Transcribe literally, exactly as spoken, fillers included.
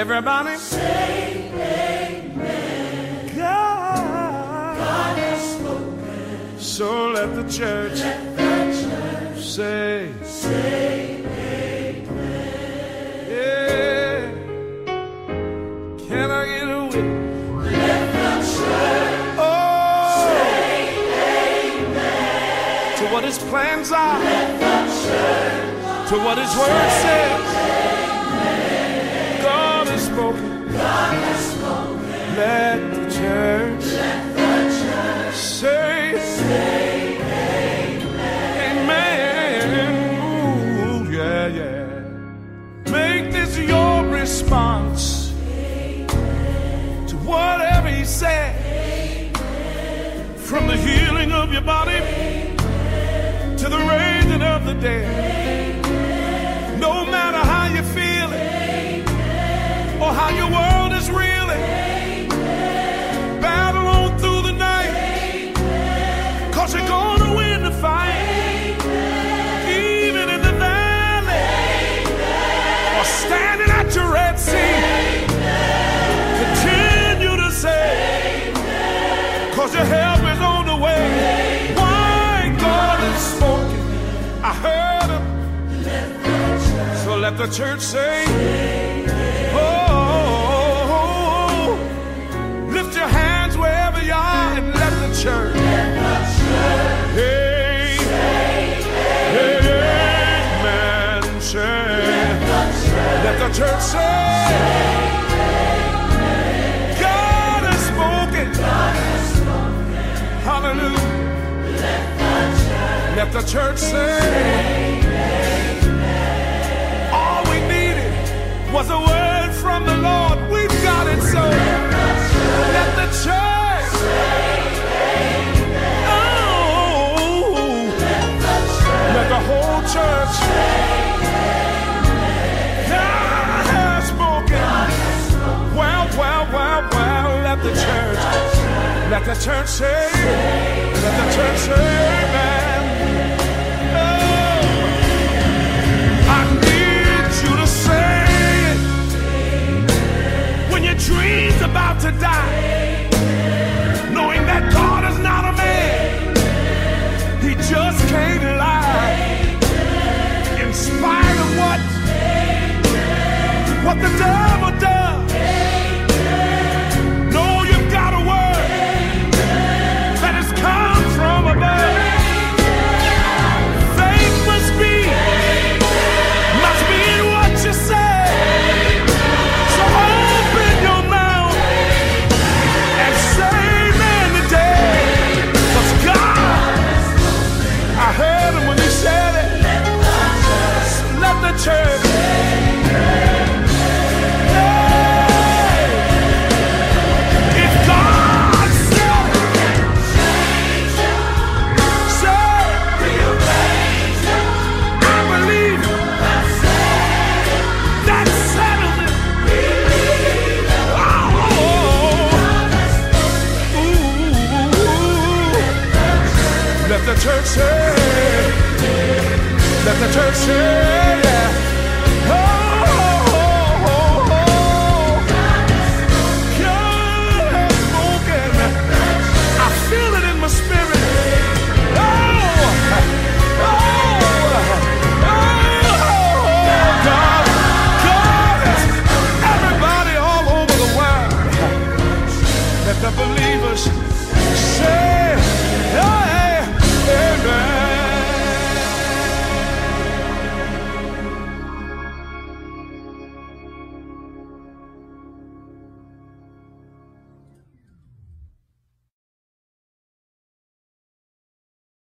Everybody say amen. God, God has spoken. So let the church, let the church say, say amen. Yeah. Can I get a witness? Let the church oh, say amen. To what his plans are. Let the church to what his word says. God has spoken. God has spoken. Let the church, let the church say, say amen. Amen. Ooh, yeah, yeah. Make this your response amen. To whatever he said. Amen. From the healing of your body amen. To the raising of the dead. Amen. No matter how you feel it. Or how your world is reeling. Amen. Battle on through the night. Amen. Cause you're gonna win the fight. Amen. Even in the valley. Amen. Or standing at your Red Sea. Amen. Continue to say amen. Cause your help is on the way. Amen. Why God has spoken. I heard him. Let so let the church say amen. Oh, church. Let the church hey, say amen. Say, let the church say, amen. God has spoken. God has spoken. Hallelujah. Let the church, let the church say, amen. All we needed was a word from the Lord. We've got it so. Let the church, let the church say, let the whole church God has spoken. Well, well, well, well, let the church, let the church say, let the church say amen. Oh, I need you to say it when your dream's about to die, knowing that God is not a man, he just can't lie. In spite of what, what the devil does, know you've got a word that has come from above. Faith must be, must be in what you say. So open your mouth and say amen today. 'Cause God, I heard him when he said it. Let the church, if God said it, say, I believe it. That settles it. Oh, ooh, let the church say, let the church say.